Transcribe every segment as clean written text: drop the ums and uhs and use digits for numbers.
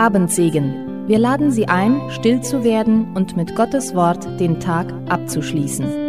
Abendsegen. Wir laden Sie ein, still zu werden und mit Gottes Wort den Tag abzuschließen.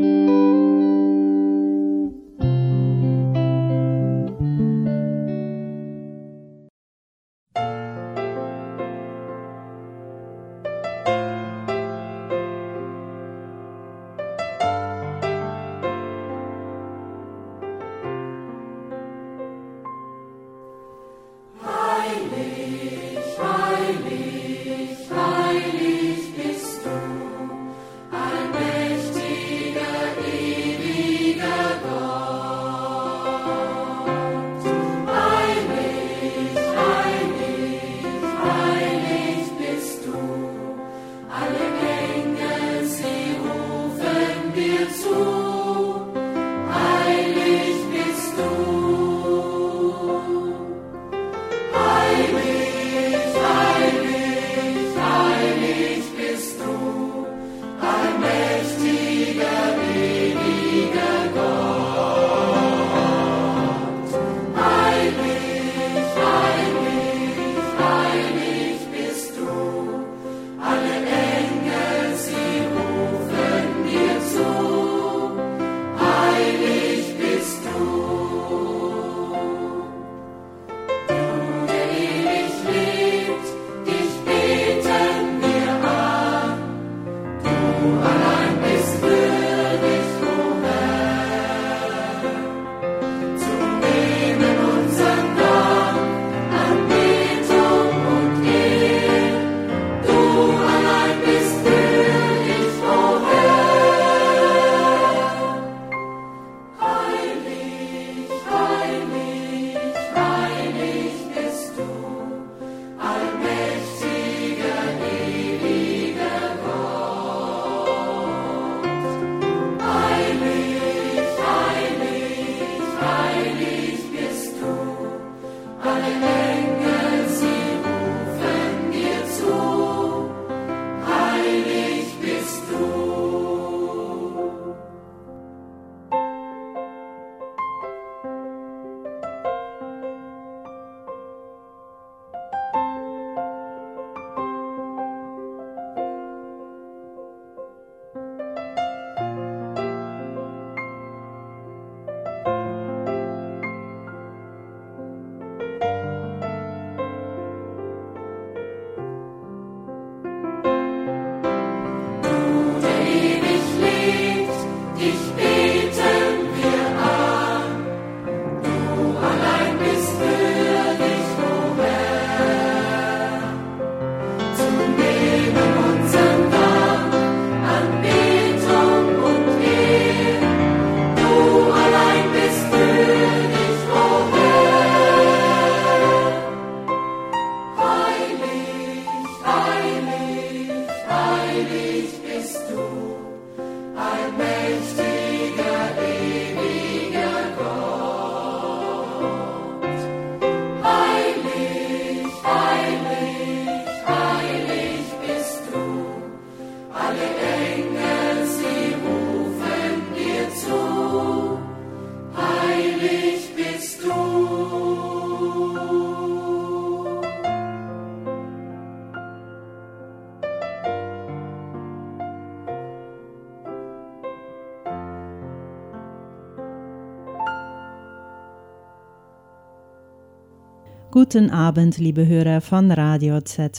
Guten Abend, liebe Hörer von Radio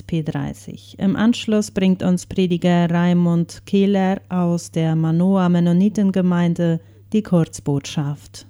ZP30. Im Anschluss bringt uns Prediger Raimund Kehler aus der Manoa-Mennoniten-Gemeinde die Kurzbotschaft.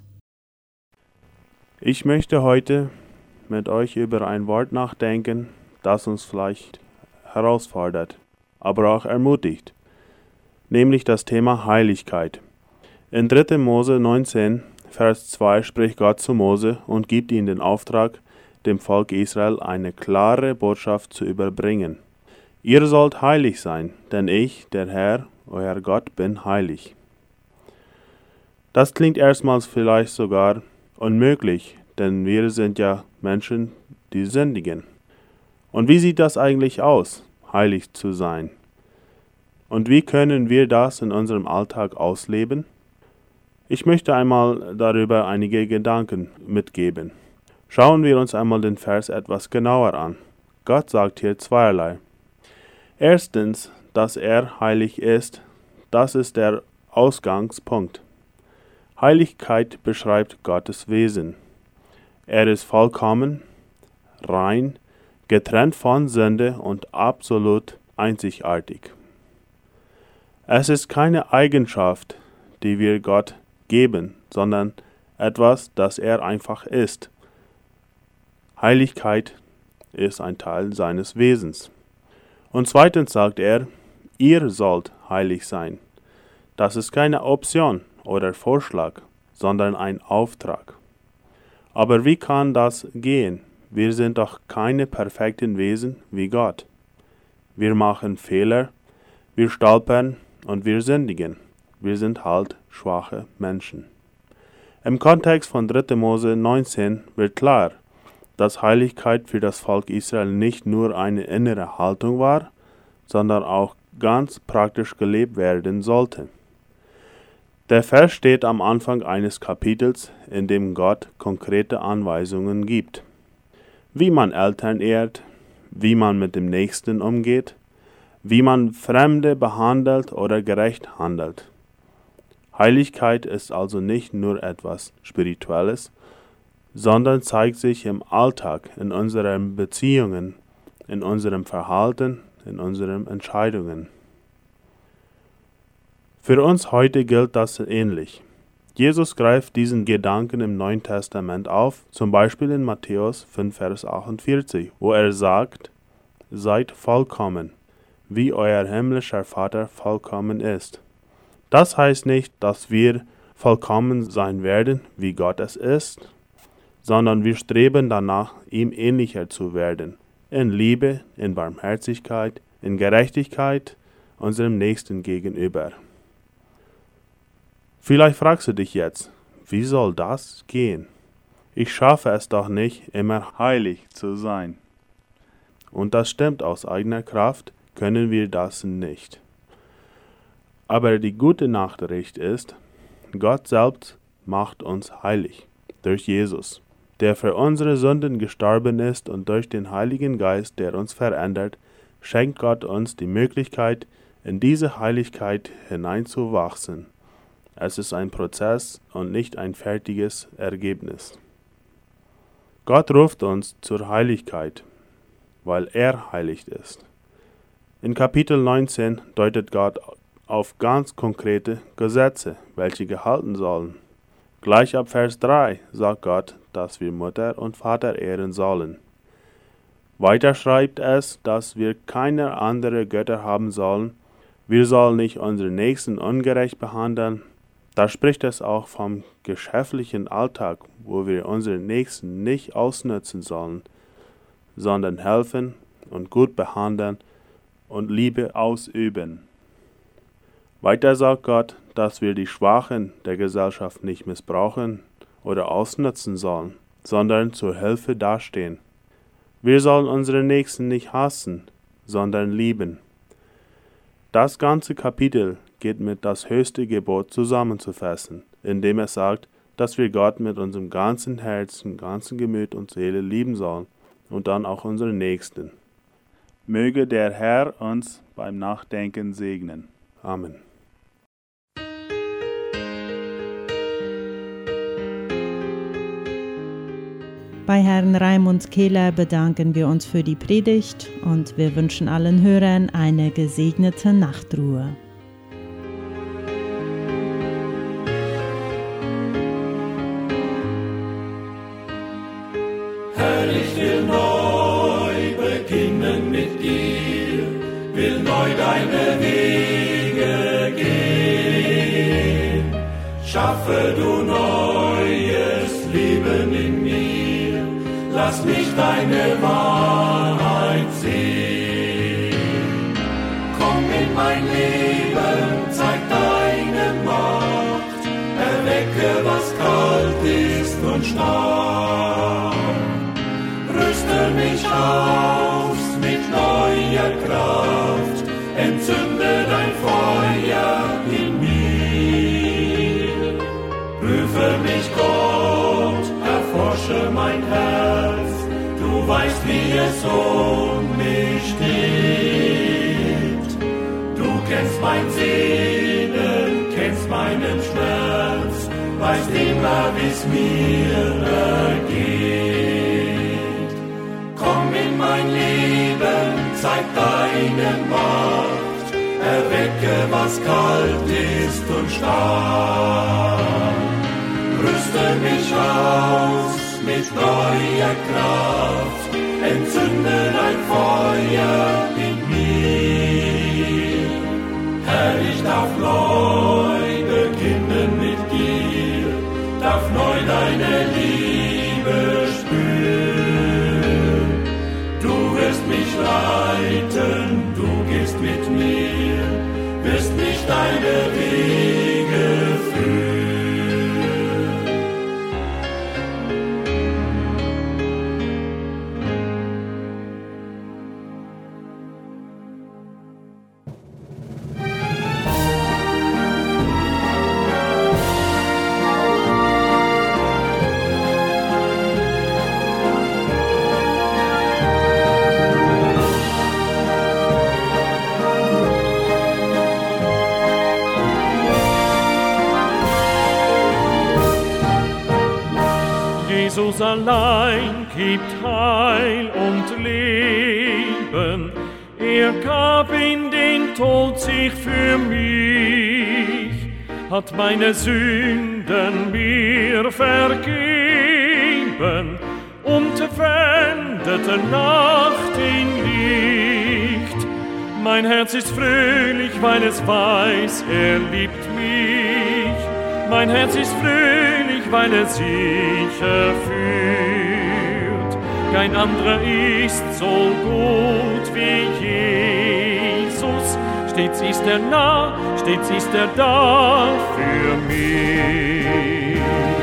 Ich möchte heute mit euch über ein Wort nachdenken, das uns vielleicht herausfordert, aber auch ermutigt, nämlich das Thema Heiligkeit. In 3. Mose 19, Vers 2 spricht Gott zu Mose und gibt ihm den Auftrag, dem Volk Israel eine klare Botschaft zu überbringen. Ihr sollt heilig sein, denn ich, der Herr, euer Gott, bin heilig. Das klingt erstmals vielleicht sogar unmöglich, denn wir sind ja Menschen, die sündigen. Und wie sieht das eigentlich aus, heilig zu sein? Und wie können wir das in unserem Alltag ausleben? Ich möchte einmal darüber einige Gedanken mitgeben. Schauen wir uns einmal den Vers etwas genauer an. Gott sagt hier zweierlei. Erstens, dass er heilig ist, das ist der Ausgangspunkt. Heiligkeit beschreibt Gottes Wesen. Er ist vollkommen, rein, getrennt von Sünde und absolut einzigartig. Es ist keine Eigenschaft, die wir Gott geben, sondern etwas, das er einfach ist. Heiligkeit ist ein Teil seines Wesens. Und zweitens sagt er, ihr sollt heilig sein. Das ist keine Option oder Vorschlag, sondern ein Auftrag. Aber wie kann das gehen? Wir sind doch keine perfekten Wesen wie Gott. Wir machen Fehler, wir stolpern und wir sündigen. Wir sind halt schwache Menschen. Im Kontext von 3. Mose 19 wird klar, dass Heiligkeit für das Volk Israel nicht nur eine innere Haltung war, sondern auch ganz praktisch gelebt werden sollte. Der Vers steht am Anfang eines Kapitels, in dem Gott konkrete Anweisungen gibt. Wie man Eltern ehrt, wie man mit dem Nächsten umgeht, wie man Fremde behandelt oder gerecht handelt. Heiligkeit ist also nicht nur etwas Spirituelles, sondern zeigt sich im Alltag, in unseren Beziehungen, in unserem Verhalten, in unseren Entscheidungen. Für uns heute gilt das ähnlich. Jesus greift diesen Gedanken im Neuen Testament auf, zum Beispiel in Matthäus 5, Vers 48, wo er sagt, seid vollkommen, wie euer himmlischer Vater vollkommen ist. Das heißt nicht, dass wir vollkommen sein werden, wie Gott es ist, sondern wir streben danach, ihm ähnlicher zu werden, in Liebe, in Barmherzigkeit, in Gerechtigkeit unserem Nächsten gegenüber. Vielleicht fragst du dich jetzt, wie soll das gehen? Ich schaffe es doch nicht, immer heilig zu sein. Und das stimmt, aus eigener Kraft können wir das nicht. Aber die gute Nachricht ist, Gott selbst macht uns heilig, durch Jesus, der für unsere Sünden gestorben ist, und durch den Heiligen Geist, der uns verändert, schenkt Gott uns die Möglichkeit, in diese Heiligkeit hineinzuwachsen. Es ist ein Prozess und nicht ein fertiges Ergebnis. Gott ruft uns zur Heiligkeit, weil er heilig ist. In Kapitel 19 deutet Gott auf ganz konkrete Gesetze, welche gehalten sollen. Gleich ab Vers 3 sagt Gott, dass wir Mutter und Vater ehren sollen. Weiter schreibt es, dass wir keine anderen Götter haben sollen. Wir sollen nicht unseren Nächsten ungerecht behandeln. Da spricht es auch vom geschäftlichen Alltag, wo wir unseren Nächsten nicht ausnutzen sollen, sondern helfen und gut behandeln und Liebe ausüben. Weiter sagt Gott, dass wir die Schwachen der Gesellschaft nicht missbrauchen oder ausnutzen sollen, sondern zur Hilfe dastehen. Wir sollen unsere Nächsten nicht hassen, sondern lieben. Das ganze Kapitel geht mit das höchste Gebot zusammenzufassen, indem es sagt, dass wir Gott mit unserem ganzen Herzen, ganzen Gemüt und Seele lieben sollen und dann auch unsere Nächsten. Möge der Herr uns beim Nachdenken segnen. Amen. Bei Herrn Raimund Kehler bedanken wir uns für die Predigt und wir wünschen allen Hörern eine gesegnete Nachtruhe. Herr, ich will neu beginnen mit dir, will neu deine Wege gehen. Schaffe du neues Leben in mir, lass mich deine Wahrheit sehen. Komm in mein Leben, zeig deine Macht, erwecke, was kalt ist und starr. Rüste mich aus mit neuer Kraft, entzünde dein Feuer in mir. Prüfe mich, Gott, erforsche mein Herz, du weißt, wie es Herr, wie's mir ergeht. Komm in mein Leben, zeig deine Macht, erwecke, was kalt ist und starr. Rüste mich aus mit neuer Kraft, entzünde dein Feuer in mir. Herr, ich darf neu beginnen mit dir, darf neu deine Liebe spüren. Du wirst mich leiten, du gehst mit mir, wirst mich deine Wege führen. Jesus allein gibt Heil und Leben. Er gab in den Tod sich für mich, hat meine Sünden mir vergeben und wendete Nacht in Licht. Mein Herz ist fröhlich, weil es weiß, er liebt mich. Mein Herz ist fröhlich, weil er sicher führt. Kein anderer ist so gut wie Jesus. Stets ist er nah, stets ist er da für mich.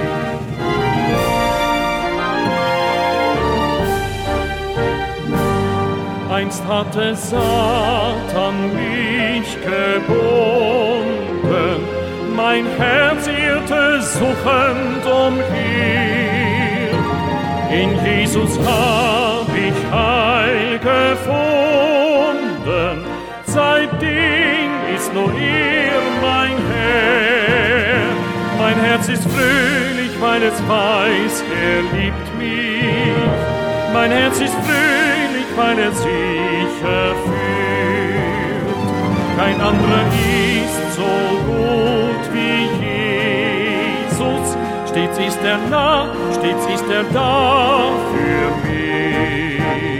Einst hatte Satan mich gebunden, mein Herz irrte suchend umher. In Jesus hab ich Heil gefunden, seitdem ist nur er mein Herr. Mein Herz ist fröhlich, weil es weiß, er liebt mich. Mein Herz ist fröhlich, weil er sicher führt. Kein anderer ist so gut wie Jesus. Stets ist er nah, stets ist er da für mich.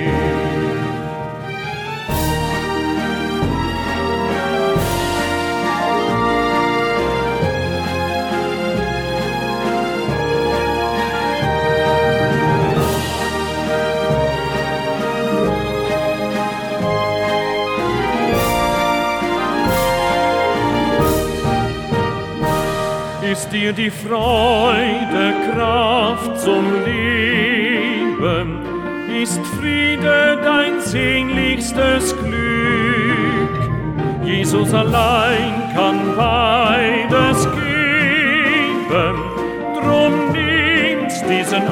Ist dir die Freude, Kraft zum Leben, ist Friede dein sehnlichstes Glück. Jesus allein kann beides geben, drum nimm's diesen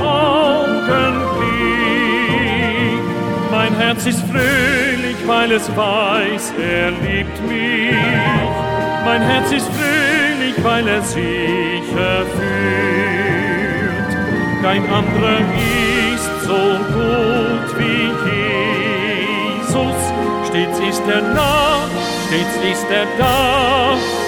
Augenblick. Mein Herz ist fröhlich, weil es weiß, er liebt mich. Mein Herz ist fröhlich, weil er sicher führt. Kein anderer ist so gut wie Jesus. Stets ist er nah, stets ist er da